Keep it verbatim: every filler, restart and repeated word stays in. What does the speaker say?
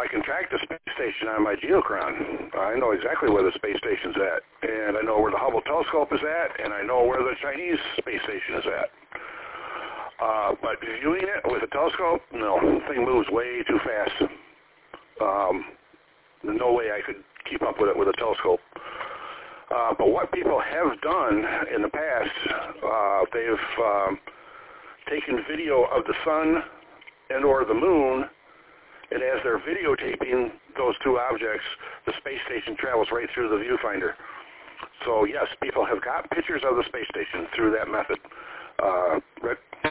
can track the space station on my geochron. I know exactly where the space station's at, and I know where the Hubble telescope is at, and I know where the Chinese space station is at. Uh, but viewing it with a telescope, no, the thing moves way too fast. Um, no way I could keep up with it with a telescope. Uh, but what people have done in the past, uh, they've um, taken video of the sun and or the moon, and as they're videotaping those two objects, the space station travels right through the viewfinder. So yes, people have got pictures of the space station through that method. Uh, Rick?